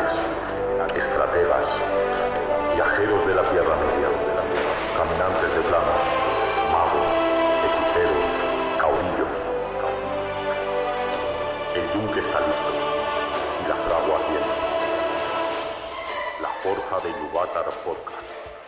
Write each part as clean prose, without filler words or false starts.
capitanes, estrategas, viajeros de la Tierra Media, caminantes de planos, magos, hechiceros, caudillos. El yunque está listo y la fragua ardiente. La forja de Ilúvatar Podcast.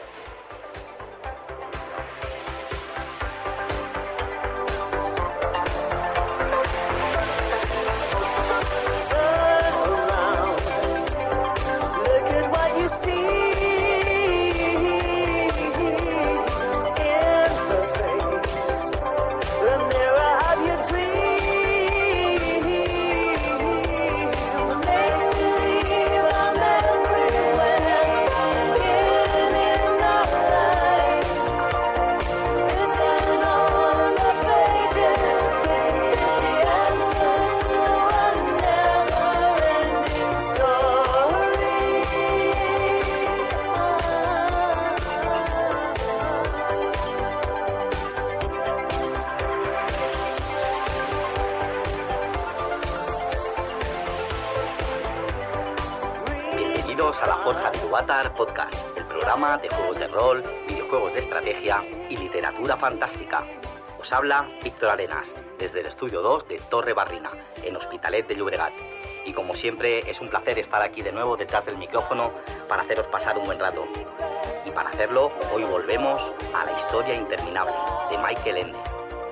Bienvenidos a la Forja de Ilúvatar Podcast, el programa de juegos de rol, videojuegos de estrategia y literatura fantástica. Os habla Víctor Arenas, desde el Estudio 2 de Torre Barrina, en Hospitalet de Llobregat. Y como siempre, es un placer estar aquí de nuevo detrás del micrófono para haceros pasar un buen rato. Y para hacerlo, hoy volvemos a la historia interminable de Michael Ende.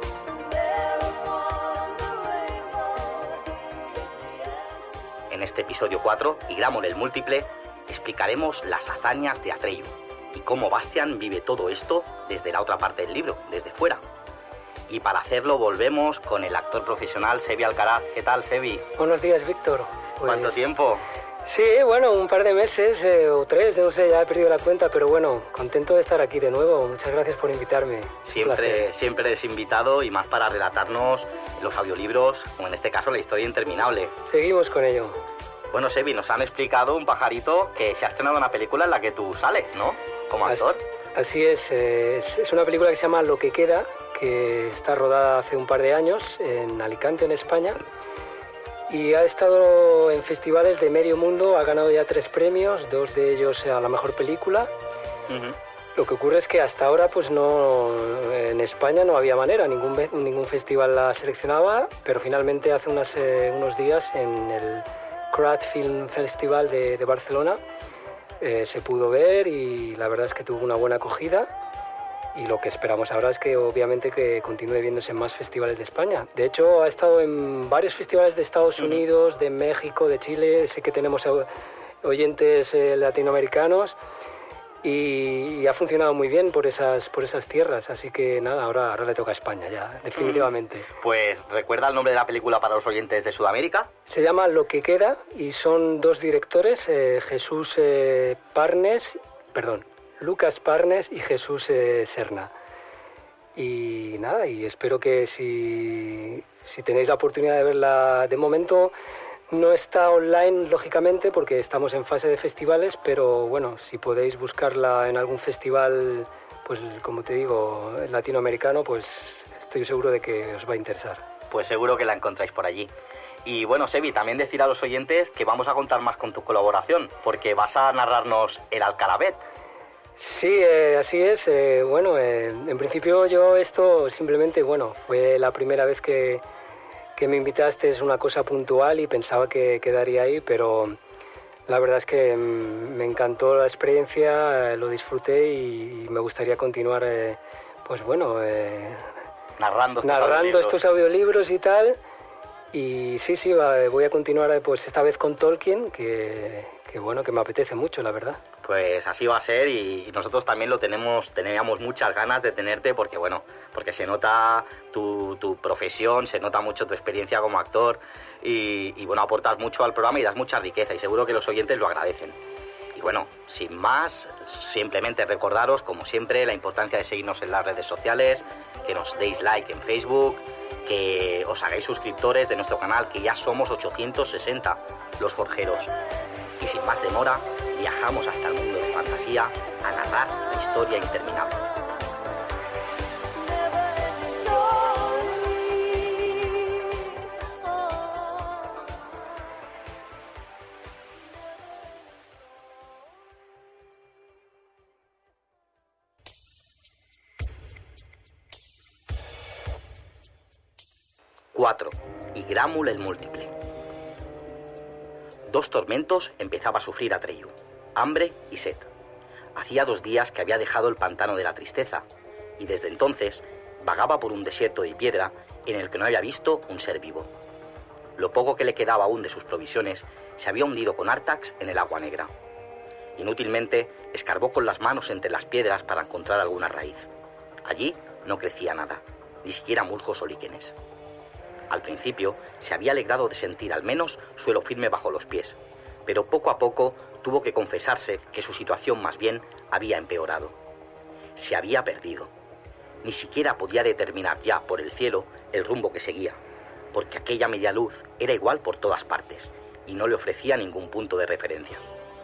En este episodio 4, y Gramor el Múltiple, explicaremos las hazañas de Atreyu y cómo Bastian vive todo esto desde la otra parte del libro, desde fuera. Y para hacerlo volvemos con el actor profesional Sebi Alcaraz. ¿Qué tal, Sebi? Buenos días, Víctor. ¿Cuánto tiempo? Sí, bueno, un par de meses o 3, no sé, ya he perdido la cuenta, pero bueno, contento de estar aquí de nuevo. Muchas gracias por invitarme. Siempre es invitado y más para relatarnos los audiolibros, como en este caso la historia interminable. Seguimos con ello. Bueno, Sebi, nos han explicado un pajarito que se ha estrenado una película en la que tú sales, ¿no? Como actor. Así es una película que se llama Lo que queda, que está rodada hace un par de años en Alicante, en España, y ha estado en festivales de medio mundo, ha ganado ya 3 premios, 2 de ellos a la mejor película. Uh-huh. Lo que ocurre es que hasta ahora pues no, en España no había manera, ningún festival la seleccionaba, pero finalmente hace unos días en el Crat Film Festival de Barcelona se pudo ver y la verdad es que tuvo una buena acogida. Y lo que esperamos ahora es que obviamente que continúe viéndose en más festivales de España. De hecho, ha estado en varios festivales de Estados Unidos, de México, de Chile. Sé que tenemos oyentes latinoamericanos y ha funcionado muy bien por esas tierras. Así que nada, ahora le toca a España ya, definitivamente. Pues recuerda el nombre de la película para los oyentes de Sudamérica. Se llama Lo que queda y son 2 directores, Lucas Parnes y Jesús Serna. Y nada, y espero que si tenéis la oportunidad de verla, de momento no está online, lógicamente, porque estamos en fase de festivales, pero bueno, si podéis buscarla en algún festival, pues como te digo, latinoamericano, pues estoy seguro de que os va a interesar. Pues seguro que la encontráis por allí. Y bueno, Sebi, también decir a los oyentes que vamos a contar más con tu colaboración, porque vas a narrarnos el Alcalabet. Sí, así es. En principio yo esto simplemente, fue la primera vez que me invitaste, es una cosa puntual y pensaba que quedaría ahí, pero la verdad es que me encantó la experiencia, lo disfruté y me gustaría continuar, narrando estos audiolibros y tal. Y sí, voy a continuar pues esta vez con Tolkien, que me apetece mucho, la verdad. Pues así va a ser y nosotros también teníamos muchas ganas de tenerte porque se nota tu profesión, se nota mucho tu experiencia como actor y aportas mucho al programa y das mucha riqueza y seguro que los oyentes lo agradecen. Y bueno, sin más, simplemente recordaros, como siempre, la importancia de seguirnos en las redes sociales, que nos deis like en Facebook, que os hagáis suscriptores de nuestro canal, que ya somos 860 los forjeros. Y sin más demora, viajamos hasta el mundo de fantasía a narrar la historia interminable. 4. Igrámul el múltiple. 2 tormentos empezaba a sufrir Atreyu: hambre y sed. Hacía 2 días que había dejado el pantano de la tristeza, y desde entonces vagaba por un desierto de piedra en el que no había visto un ser vivo. Lo poco que le quedaba aún de sus provisiones se había hundido con Artax en el agua negra. Inútilmente escarbó con las manos entre las piedras para encontrar alguna raíz. Allí no crecía nada, ni siquiera musgos o líquenes. Al principio se había alegrado de sentir al menos suelo firme bajo los pies, pero poco a poco tuvo que confesarse que su situación más bien había empeorado. Se había perdido. Ni siquiera podía determinar ya por el cielo el rumbo que seguía, porque aquella media luz era igual por todas partes y no le ofrecía ningún punto de referencia.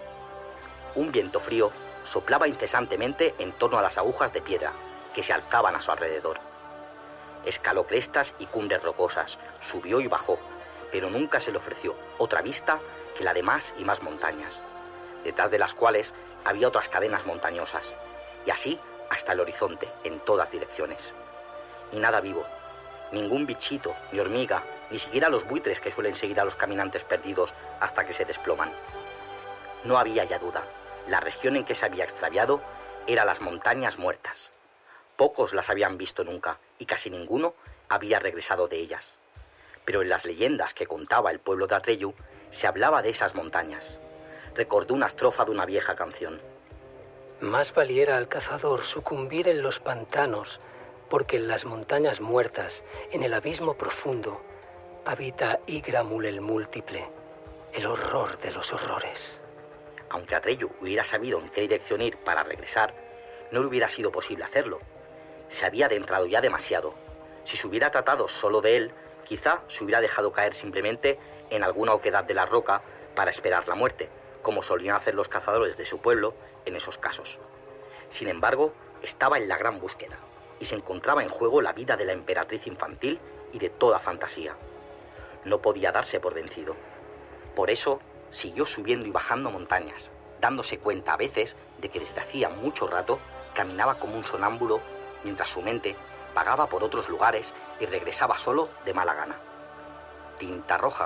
Un viento frío soplaba incesantemente en torno a las agujas de piedra que se alzaban a su alrededor. Escaló crestas y cumbres rocosas, subió y bajó, pero nunca se le ofreció otra vista que la de más y más montañas, detrás de las cuales había otras cadenas montañosas, y así hasta el horizonte, en todas direcciones. Y nada vivo, ningún bichito, ni hormiga, ni siquiera los buitres que suelen seguir a los caminantes perdidos hasta que se desploman. No había ya duda, la región en que se había extraviado era las montañas muertas. Pocos las habían visto nunca, y casi ninguno había regresado de ellas. Pero en las leyendas que contaba el pueblo de Atreyu se hablaba de esas montañas. Recordó una estrofa de una vieja canción. Más valiera al cazador sucumbir en los pantanos, porque en las montañas muertas, en el abismo profundo, habita Igrámul el múltiple, el horror de los horrores. Aunque Atreyu hubiera sabido en qué dirección ir para regresar, no le hubiera sido posible hacerlo. Se había adentrado ya demasiado. Si se hubiera tratado solo de él, quizá se hubiera dejado caer simplemente en alguna oquedad de la roca para esperar la muerte, como solían hacer los cazadores de su pueblo en esos casos. Sin embargo, estaba en la gran búsqueda, y se encontraba en juego la vida de la emperatriz infantil y de toda fantasía. No podía darse por vencido. Por eso, siguió subiendo y bajando montañas, dándose cuenta a veces de que desde hacía mucho rato caminaba como un sonámbulo, mientras su mente vagaba por otros lugares y regresaba solo de mala gana. Tinta roja.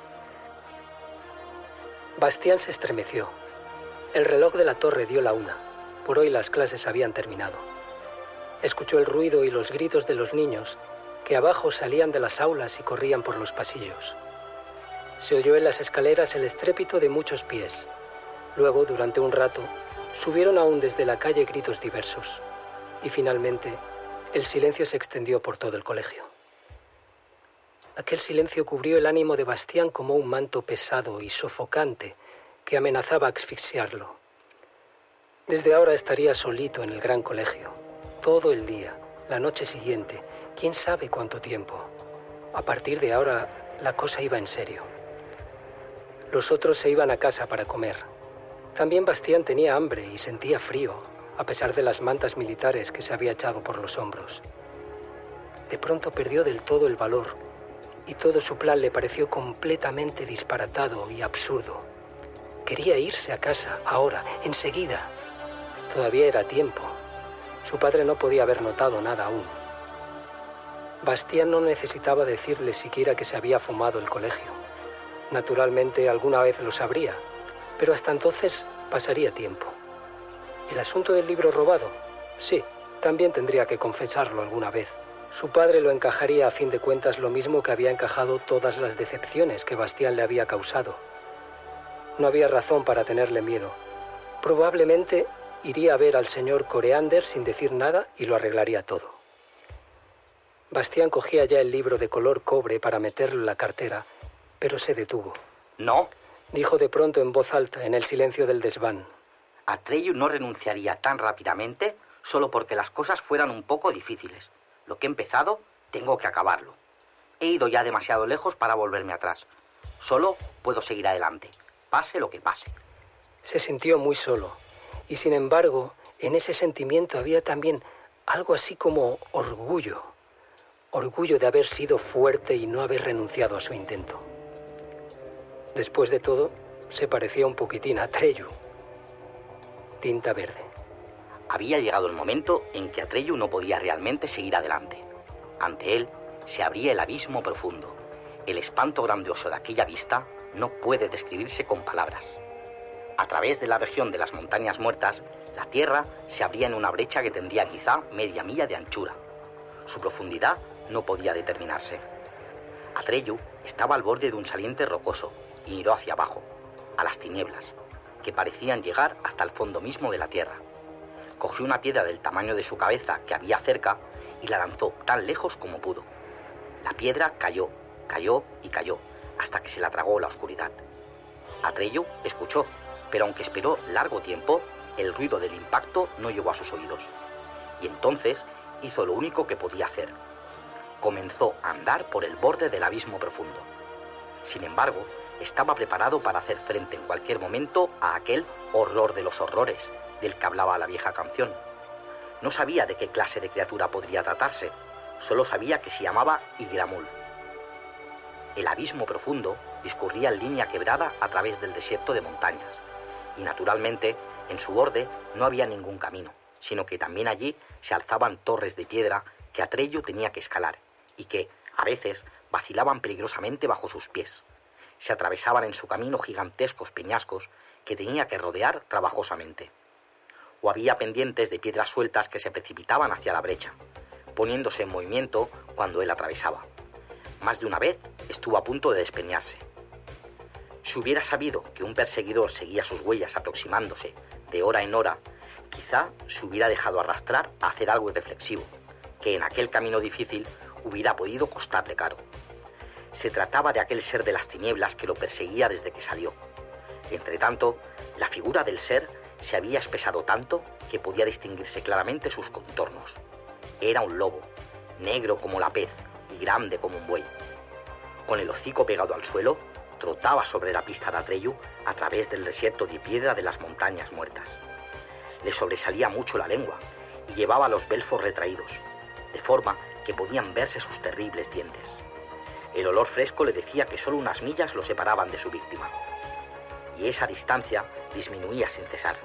Bastián se estremeció. El reloj de la torre dio la 1. Por hoy las clases habían terminado. Escuchó el ruido y los gritos de los niños, que abajo salían de las aulas y corrían por los pasillos. Se oyó en las escaleras el estrépito de muchos pies. Luego, durante un rato, subieron aún desde la calle gritos diversos. Y finalmente, el silencio se extendió por todo el colegio. Aquel silencio cubrió el ánimo de Bastián como un manto pesado y sofocante que amenazaba asfixiarlo. Desde ahora estaría solito en el gran colegio, todo el día, la noche siguiente, quién sabe cuánto tiempo. A partir de ahora, la cosa iba en serio. Los otros se iban a casa para comer. También Bastián tenía hambre y sentía frío, a pesar de las mantas militares que se había echado por los hombros. De pronto perdió del todo el valor, y todo su plan le pareció completamente disparatado y absurdo. Quería irse a casa, ahora, enseguida. Todavía era tiempo. Su padre no podía haber notado nada aún. Bastián no necesitaba decirle siquiera que se había fumado el colegio. Naturalmente, alguna vez lo sabría, pero hasta entonces pasaría tiempo. ¿El asunto del libro robado? Sí, también tendría que confesarlo alguna vez. Su padre lo encajaría a fin de cuentas lo mismo que había encajado todas las decepciones que Bastián le había causado. No había razón para tenerle miedo. Probablemente iría a ver al señor Coreander sin decir nada y lo arreglaría todo. Bastián cogía ya el libro de color cobre para meterlo en la cartera, pero se detuvo. No, dijo de pronto en voz alta, en el silencio del desván. Atreyu no renunciaría tan rápidamente solo porque las cosas fueran un poco difíciles. Lo que he empezado, tengo que acabarlo. He ido ya demasiado lejos para volverme atrás. Solo puedo seguir adelante, pase lo que pase. Se sintió muy solo, y sin embargo, en ese sentimiento había también algo así como orgullo. Orgullo de haber sido fuerte y no haber renunciado a su intento. Después de todo, se parecía un poquitín a Atreyu. Tinta verde. Había llegado el momento en que Atreyu no podía realmente seguir adelante. Ante él se abría el abismo profundo. El espanto grandioso de aquella vista no puede describirse con palabras. A través de la región de las montañas muertas, la tierra se abría en una brecha que tendría quizá media milla de anchura. Su profundidad no podía determinarse. Atreyu estaba al borde de un saliente rocoso y miró hacia abajo, a las tinieblas, que parecían llegar hasta el fondo mismo de la tierra. Cogió una piedra del tamaño de su cabeza que había cerca y la lanzó tan lejos como pudo. La piedra cayó, cayó y cayó, hasta que se la tragó la oscuridad. Atreyu escuchó, pero aunque esperó largo tiempo, el ruido del impacto no llegó a sus oídos. Y entonces hizo lo único que podía hacer. Comenzó a andar por el borde del abismo profundo. Sin embargo, estaba preparado para hacer frente en cualquier momento a aquel horror de los horrores del que hablaba la vieja canción. No sabía de qué clase de criatura podría tratarse, solo sabía que se llamaba Igramul. El abismo profundo discurría en línea quebrada a través del desierto de montañas, y naturalmente en su borde no había ningún camino, sino que también allí se alzaban torres de piedra que Atreyu tenía que escalar, y que, a veces, vacilaban peligrosamente bajo sus pies. Se atravesaban en su camino gigantescos peñascos que tenía que rodear trabajosamente. O había pendientes de piedras sueltas que se precipitaban hacia la brecha, poniéndose en movimiento cuando él atravesaba. Más de una vez estuvo a punto de despeñarse. Si hubiera sabido que un perseguidor seguía sus huellas aproximándose de hora en hora, quizá se hubiera dejado arrastrar a hacer algo irreflexivo, que en aquel camino difícil hubiera podido costarle caro. Se trataba de aquel ser de las tinieblas que lo perseguía desde que salió. Entretanto, la figura del ser se había espesado tanto que podía distinguirse claramente sus contornos. Era un lobo, negro como la pez y grande como un buey. Con el hocico pegado al suelo, trotaba sobre la pista de Atreyu a través del desierto de piedra de las montañas muertas. Le sobresalía mucho la lengua y llevaba los belfos retraídos, de forma que podían verse sus terribles dientes. El olor fresco le decía que solo unas millas lo separaban de su víctima, y esa distancia disminuía sin cesar.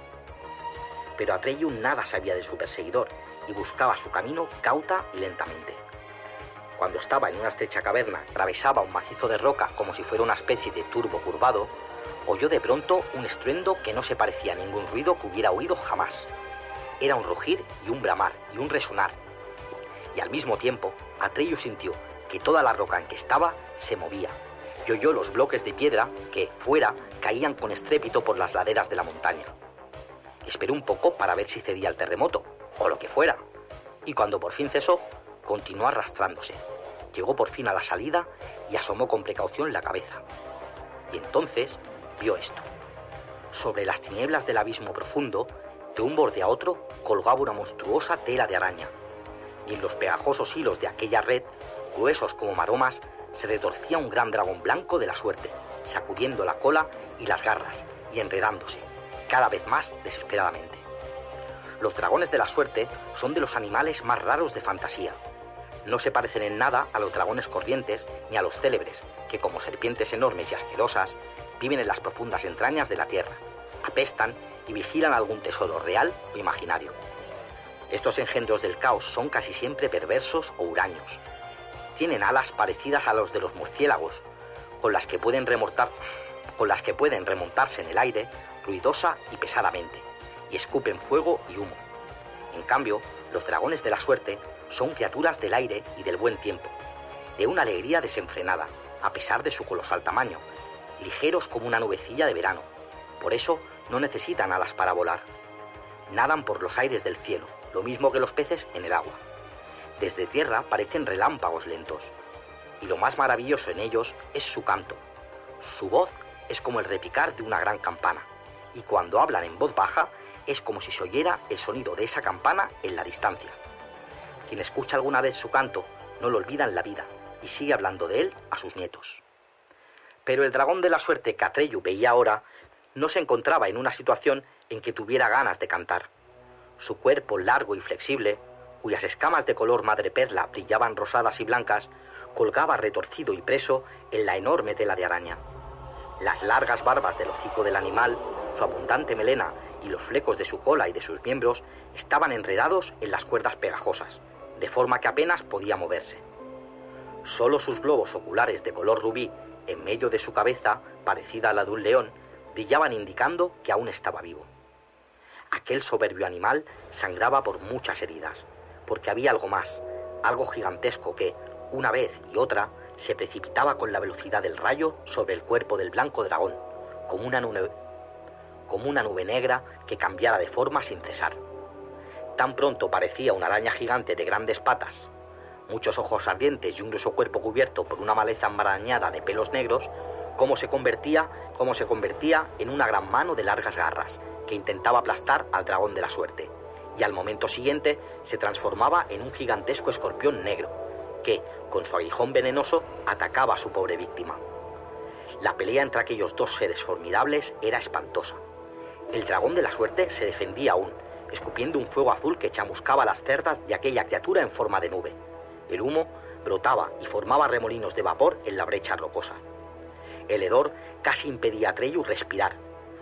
Pero Atreyu nada sabía de su perseguidor y buscaba su camino cauta y lentamente. Cuando estaba en una estrecha caverna, atravesaba un macizo de roca como si fuera una especie de turbo curvado, oyó de pronto un estruendo que no se parecía a ningún ruido que hubiera oído jamás. Era un rugir y un bramar y un resonar. Y al mismo tiempo, Atreyu sintió que toda la roca en que estaba se movía y oyó los bloques de piedra que, fuera, caían con estrépito por las laderas de la montaña. Esperó un poco para ver si cedía el terremoto, o lo que fuera, y cuando por fin cesó, continuó arrastrándose. Llegó por fin a la salida y asomó con precaución la cabeza. Y entonces vio esto. Sobre las tinieblas del abismo profundo, de un borde a otro, colgaba una monstruosa tela de araña, y en los pegajosos hilos de aquella red, gruesos como maromas, se retorcía un gran dragón blanco de la suerte, sacudiendo la cola y las garras y enredándose, cada vez más desesperadamente. Los dragones de la suerte son de los animales más raros de fantasía. No se parecen en nada a los dragones corrientes ni a los célebres, que como serpientes enormes y asquerosas, viven en las profundas entrañas de la tierra, apestan y vigilan algún tesoro real o imaginario. Estos engendros del caos son casi siempre perversos o huraños. Tienen alas parecidas a los de los murciélagos, con las que pueden remontarse en el aire ruidosa y pesadamente, y escupen fuego y humo. En cambio, los dragones de la suerte son criaturas del aire y del buen tiempo, de una alegría desenfrenada, a pesar de su colosal tamaño, ligeros como una nubecilla de verano. Por eso no necesitan alas para volar. Nadan por los aires del cielo, lo mismo que los peces en el agua. Desde tierra parecen relámpagos lentos, y lo más maravilloso en ellos es su canto. Su voz es como el repicar de una gran campana, y cuando hablan en voz baja es como si se oyera el sonido de esa campana en la distancia. Quien escucha alguna vez su canto no lo olvida en la vida y sigue hablando de él a sus nietos. Pero el dragón de la suerte que Atreyu veía ahora no se encontraba en una situación en que tuviera ganas de cantar. Su cuerpo largo y flexible, cuyas escamas de color madreperla brillaban rosadas y blancas, colgaba retorcido y preso en la enorme tela de araña. Las largas barbas del hocico del animal, su abundante melena y los flecos de su cola y de sus miembros estaban enredados en las cuerdas pegajosas, de forma que apenas podía moverse. Solo sus globos oculares de color rubí, en medio de su cabeza, parecida a la de un león, brillaban indicando que aún estaba vivo. Aquel soberbio animal sangraba por muchas heridas, porque había algo más, algo gigantesco que, una vez y otra, se precipitaba con la velocidad del rayo sobre el cuerpo del blanco dragón, como una nube negra que cambiara de forma sin cesar. Tan pronto parecía una araña gigante de grandes patas, muchos ojos ardientes y un grueso cuerpo cubierto por una maleza enmarañada de pelos negros, como se convertía en una gran mano de largas garras que intentaba aplastar al dragón de la suerte, y al momento siguiente se transformaba en un gigantesco escorpión negro que, con su aguijón venenoso, atacaba a su pobre víctima. La pelea entre aquellos dos seres formidables era espantosa. El dragón de la suerte se defendía aún, escupiendo un fuego azul que chamuscaba las cerdas de aquella criatura en forma de nube. El humo brotaba y formaba remolinos de vapor en la brecha rocosa. El hedor casi impedía a Atreyu respirar.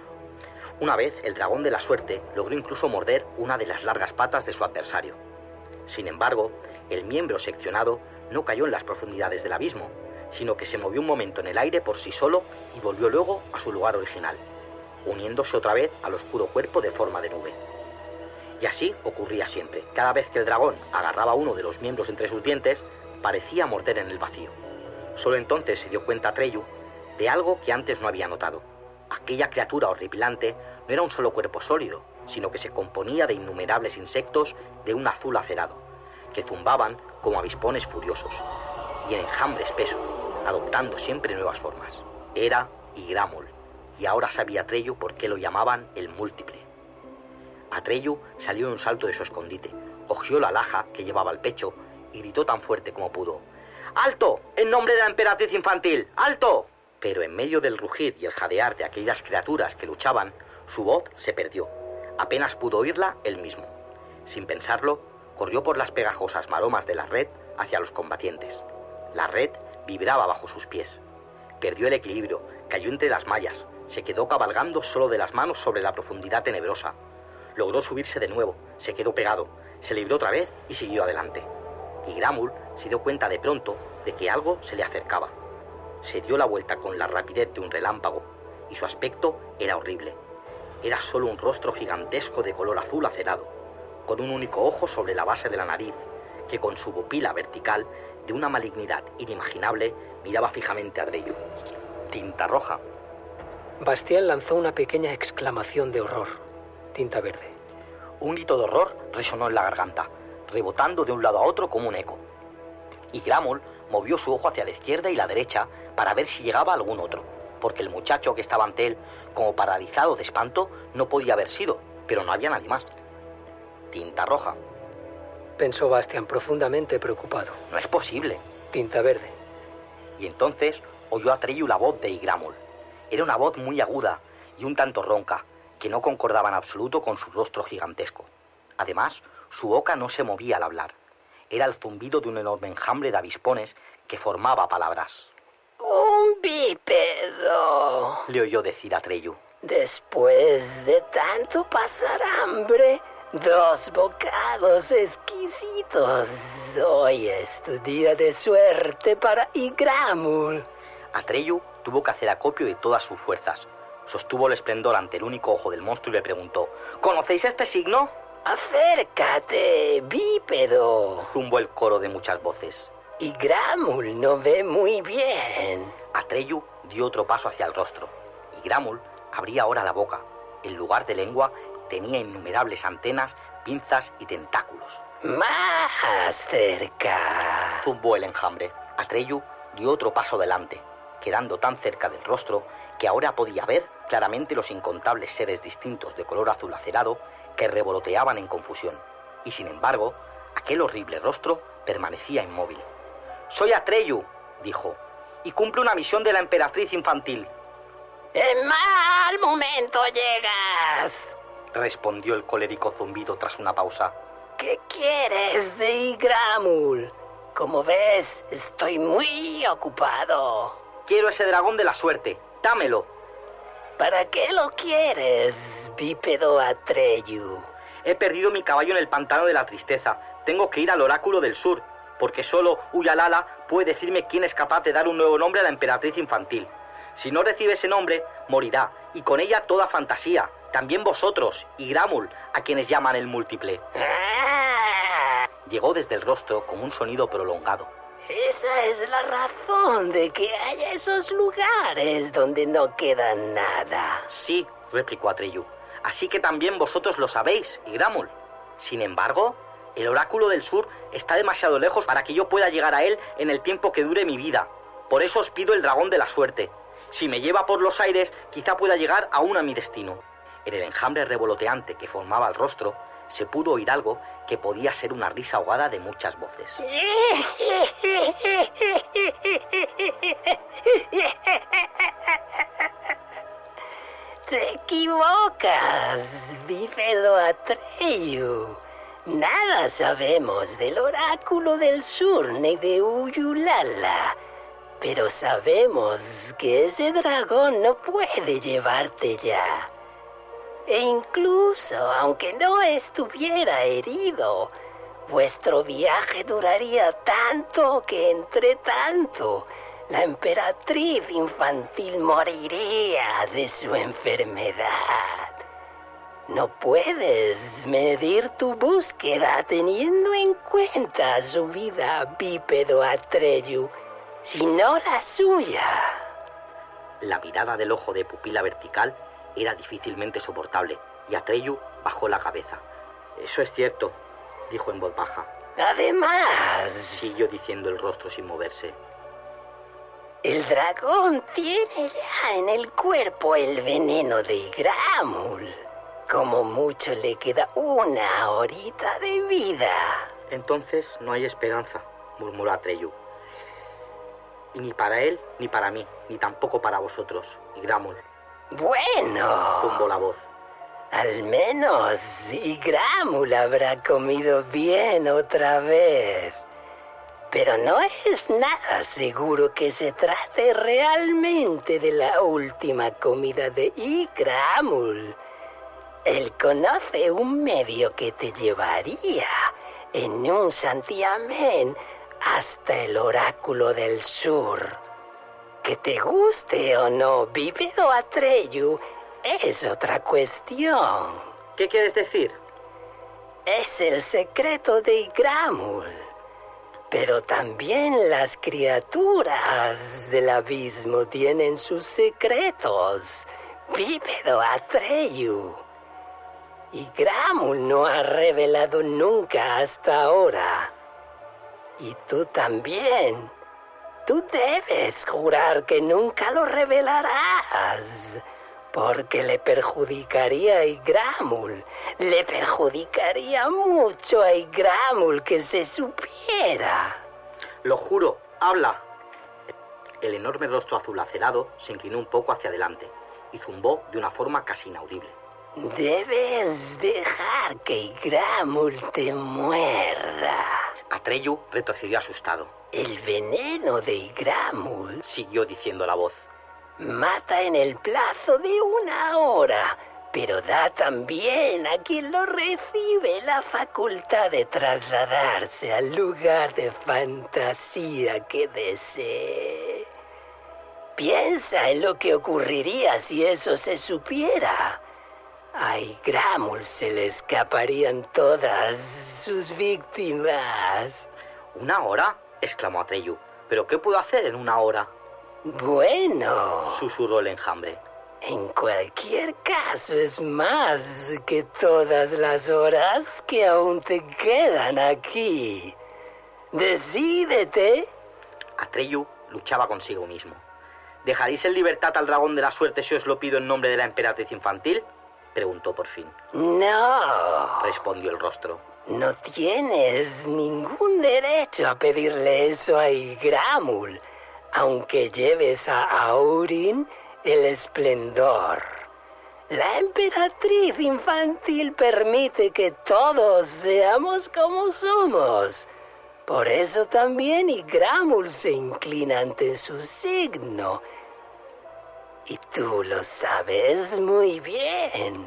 Una vez, el dragón de la suerte logró incluso morder una de las largas patas de su adversario. Sin embargo, el miembro seccionado no cayó en las profundidades del abismo, sino que se movió un momento en el aire por sí solo y volvió luego a su lugar original, uniéndose otra vez al oscuro cuerpo de forma de nube. Y así ocurría siempre. Cada vez que el dragón agarraba uno de los miembros entre sus dientes, parecía morder en el vacío. Solo entonces se dio cuenta Atreyu de algo que antes no había notado. Aquella criatura horripilante no era un solo cuerpo sólido, sino que se componía de innumerables insectos de un azul acerado, que zumbaban como avispones furiosos, y en enjambre espeso, adoptando siempre nuevas formas. Era Ygramul, y ahora sabía Atreyu por qué lo llamaban el Múltiple. Atreyu salió de un salto de su escondite, cogió la alhaja que llevaba al pecho y gritó tan fuerte como pudo: ¡Alto! ¡En nombre de la emperatriz infantil! ¡Alto! Pero en medio del rugir y el jadear de aquellas criaturas que luchaban, su voz se perdió. Apenas pudo oírla él mismo. Sin pensarlo, corrió por las pegajosas maromas de la red hacia los combatientes. La red vibraba bajo sus pies. Perdió el equilibrio, cayó entre las mallas, se quedó cabalgando solo de las manos sobre la profundidad tenebrosa. Logró subirse de nuevo, se quedó pegado, se libró otra vez y siguió adelante. Ygramul se dio cuenta de pronto de que algo se le acercaba. Se dio la vuelta con la rapidez de un relámpago y su aspecto era horrible. Era solo un rostro gigantesco de color azul acerado, con un único ojo sobre la base de la nariz, que con su pupila vertical, de una malignidad inimaginable, miraba fijamente a Atreyu. Tinta roja. Bastien lanzó una pequeña exclamación de horror. Tinta verde. Un grito de horror resonó en la garganta, rebotando de un lado a otro como un eco. Ygramul movió su ojo hacia la izquierda y la derecha para ver si llegaba algún otro, porque el muchacho que estaba ante él, como paralizado de espanto, no podía haber sido, pero no había nadie más. Tinta roja. Pensó Bastian, profundamente preocupado. No es posible. Tinta verde. Y entonces oyó a Atreyu la voz de Ygramul. Era una voz muy aguda y un tanto ronca, que no concordaba en absoluto con su rostro gigantesco. Además, su boca no se movía al hablar. Era el zumbido de un enorme enjambre de avispones que formaba palabras. «Un bípedo», le oyó decir a Atreyu. «Después de tanto pasar hambre, 2 bocados exquisitos. Hoy es tu día de suerte para Ygramul». Atreyu tuvo que hacer acopio de todas sus fuerzas. Sostuvo el esplendor ante el único ojo del monstruo y le preguntó: ¿Conocéis este signo? «Acércate, bípedo», zumbó el coro de muchas voces. «Ygramul no ve muy bien». Atreyu dio otro paso hacia el rostro. Ygramul abría ahora la boca. En lugar de lengua tenía innumerables antenas, pinzas y tentáculos. «Más cerca», zumbó el enjambre. Atreyu dio otro paso adelante, quedando tan cerca del rostro que ahora podía ver claramente los incontables seres distintos de color azul acerado que revoloteaban en confusión. Y sin embargo, aquel horrible rostro permanecía inmóvil. «Soy Atreyu», dijo, «y cumplo una misión de la emperatriz infantil». «En mal momento llegas», respondió el colérico zumbido tras una pausa. «¿Qué quieres de Ygramul? Como ves, estoy muy ocupado». «Quiero ese dragón de la suerte. Dámelo». «¿Para qué lo quieres, bípedo Atreyu?» «He perdido mi caballo en el pantano de la tristeza. Tengo que ir al oráculo del sur». porque solo Uyalala puede decirme quién es capaz de dar un nuevo nombre a la emperatriz infantil. Si no recibe ese nombre, morirá, y con ella toda fantasía, también vosotros, y Gramul, a quienes llaman el múltiple. Llegó desde el rostro como un sonido prolongado. Esa es la razón de que haya esos lugares donde no queda nada. Sí, replicó Atreyu. Así que también vosotros lo sabéis, y Gramul. Sin embargo, el oráculo del sur está demasiado lejos para que yo pueda llegar a él en el tiempo que dure mi vida. Por eso os pido el dragón de la suerte. Si me lleva por los aires, quizá pueda llegar aún a mi destino. En el enjambre revoloteante que formaba el rostro, se pudo oír algo que podía ser una risa ahogada de muchas voces. Te equivocas, bípedo Atreyu. Nada sabemos del oráculo del sur ni de Uyulala, pero sabemos que ese dragón no puede llevarte ya. E incluso, aunque no estuviera herido, vuestro viaje duraría tanto que, entre tanto, la emperatriz infantil moriría de su enfermedad. No puedes medir tu búsqueda teniendo en cuenta su vida, bípedo Atreyu, sino la suya. La mirada del ojo de pupila vertical era difícilmente soportable, y Atreyu bajó la cabeza. Eso es cierto, dijo en voz baja. Además, siguió diciendo el rostro sin moverse, el dragón tiene ya en el cuerpo el veneno de Gramul. Como mucho le queda una horita de vida. Entonces no hay esperanza, murmuró Atreyu. Y ni para él, ni para mí, ni tampoco para vosotros, y Gramul. Bueno, zumbó la voz. Al menos Gramul habrá comido bien otra vez. Pero no es nada seguro que se trate realmente de la última comida de Gramul. Él conoce un medio que te llevaría en un santiamén hasta el oráculo del sur. Que te guste o no, bípedo Atreyu, es otra cuestión. ¿Qué quieres decir? Es el secreto de Gramul. Pero también las criaturas del abismo tienen sus secretos, bípedo Atreyu. Y Gramul no ha revelado nunca hasta ahora. Y tú también. Tú debes jurar que nunca lo revelarás, porque le perjudicaría a Gramul. Le perjudicaría mucho a Gramul que se supiera. Lo juro, habla. El enorme rostro azul acerado se inclinó un poco hacia adelante y zumbó de una forma casi inaudible. Debes dejar que Gramul te muerda. Atreyu retrocedió asustado. El veneno de Gramul, siguió diciendo la voz, mata en el plazo de 1 hora, pero da también a quien lo recibe la facultad de trasladarse al lugar de fantasía que desee. Piensa en lo que ocurriría si eso se supiera. A Gramul se le escaparían todas sus víctimas. ¿1 hora? Exclamó Atreyu. ¿Pero qué puedo hacer en 1 hora? Bueno, susurró el enjambre. En cualquier caso es más que todas las horas que aún te quedan aquí. ¡Decídete! Atreyu luchaba consigo mismo. ¿Dejaréis en libertad al dragón de la suerte si os lo pido en nombre de la emperatriz infantil? Preguntó por fin. No, respondió el rostro. No tienes ningún derecho a pedirle eso a Gramul, aunque lleves a Aurin el esplendor. La emperatriz infantil permite que todos seamos como somos. Por eso también Gramul se inclina ante su signo. Y tú lo sabes muy bien.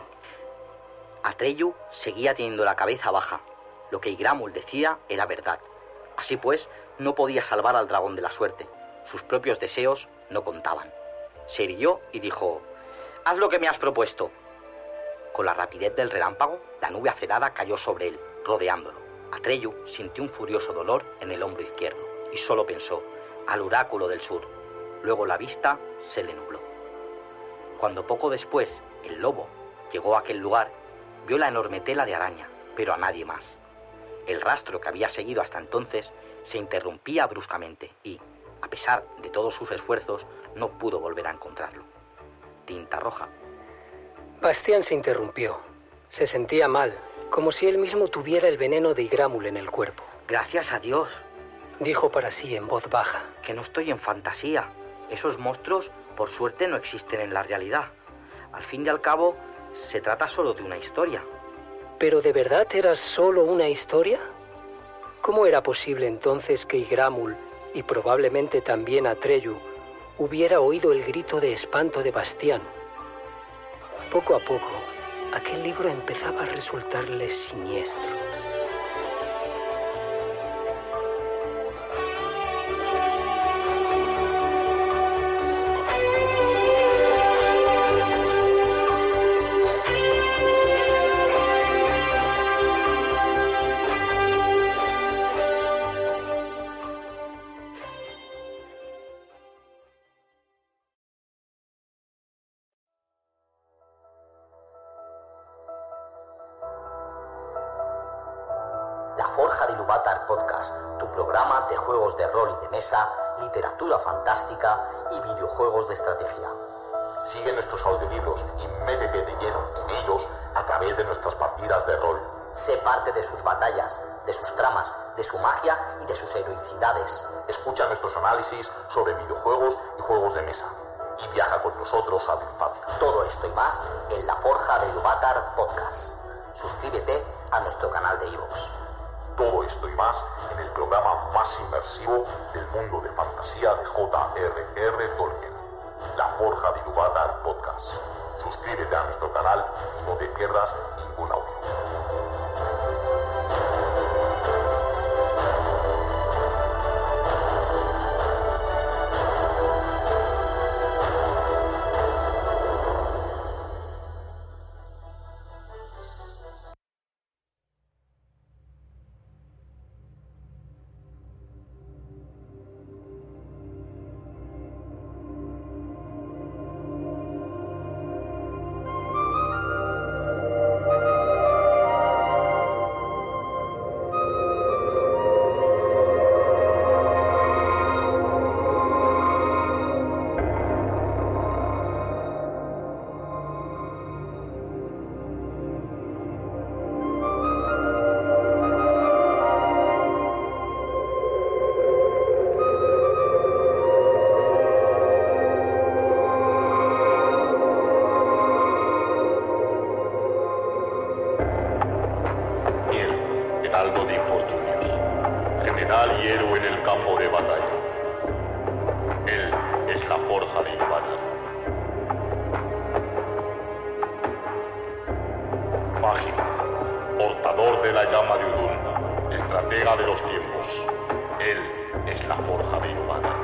Atreyu seguía teniendo la cabeza baja. Lo que Gramul decía era verdad. Así pues, no podía salvar al dragón de la suerte. Sus propios deseos no contaban. Se irguió y dijo: «Haz lo que me has propuesto». Con la rapidez del relámpago, la nube acerada cayó sobre él, rodeándolo. Atreyu sintió un furioso dolor en el hombro izquierdo y solo pensó: al oráculo del sur. Luego la vista se le nubló. Cuando poco después el lobo llegó a aquel lugar, vio la enorme tela de araña, pero a nadie más. El rastro que había seguido hasta entonces se interrumpía bruscamente y, a pesar de todos sus esfuerzos, no pudo volver a encontrarlo. Tinta roja. Bastián se interrumpió. Se sentía mal, como si él mismo tuviera el veneno de Igrámul en el cuerpo. «Gracias a Dios», dijo para sí en voz baja, «que no estoy en fantasía. Esos monstruos, por suerte, no existen en la realidad. Al fin y al cabo, se trata solo de una historia». ¿Pero de verdad era solo una historia? ¿Cómo era posible entonces que Igrámul, y probablemente también Atreyu, hubiera oído el grito de espanto de Bastián? Poco a poco, aquel libro empezaba a resultarle siniestro. La Forja de Ilúvatar Podcast, tu programa de juegos de rol y de mesa, literatura fantástica y videojuegos de estrategia. Sigue nuestros audiolibros y métete de lleno en ellos a través de nuestras partidas de rol. Sé parte de sus batallas, de sus tramas, de su magia y de sus heroicidades. Escucha nuestros análisis sobre videojuegos y juegos de mesa. Y viaja con nosotros a tu infancia. Todo esto y más en La Forja de Ilúvatar Podcast. Suscríbete a nuestro canal de iVoox. Todo esto y más en el programa más inmersivo del mundo de fantasía de J.R.R. Tolkien. La Forja de Ilúvatar Podcast. Suscríbete a nuestro canal y no te pierdas ningún audio. Heraldo de infortunios, general y héroe en el campo de batalla. Él es la Forja de Ilúvatar. Página, portador de la llama de Udun, estratega de los tiempos. Él es la Forja de Ilúvatar.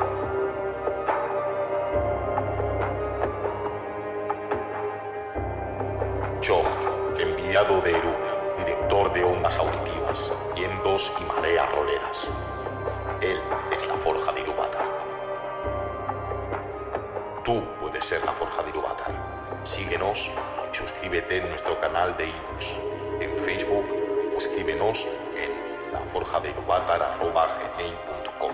Chog, enviado de Eru, director de ondas auditivas, vientos y mareas roleras. Él es la Forja de Ilúvatar. Tú puedes ser la Forja de Ilúvatar. Síguenos y suscríbete en nuestro canal de iVoox, en Facebook o escríbenos en laforjadeiluvatar@gmail.com.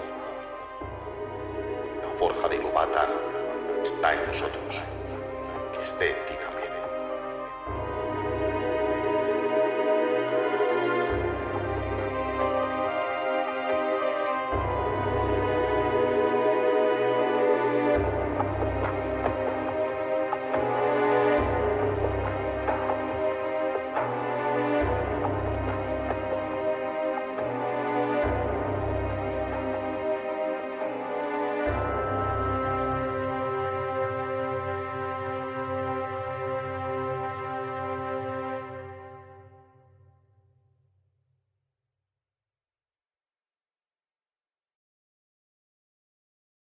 La Forja de Ilúvatar está en nosotros. Que esté en ti también.